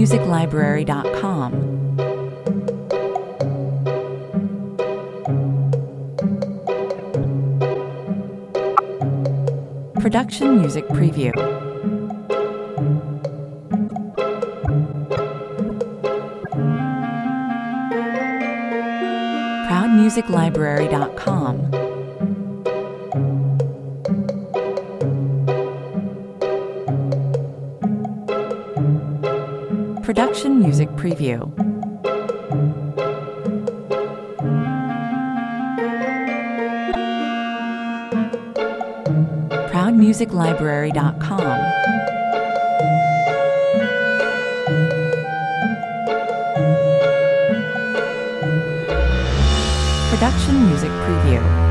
ProudMusicLibrary.com. Production Music Preview. ProudMusicLibrary.com. Production Music Preview. ProudMusicLibrary.com. Production Music Preview.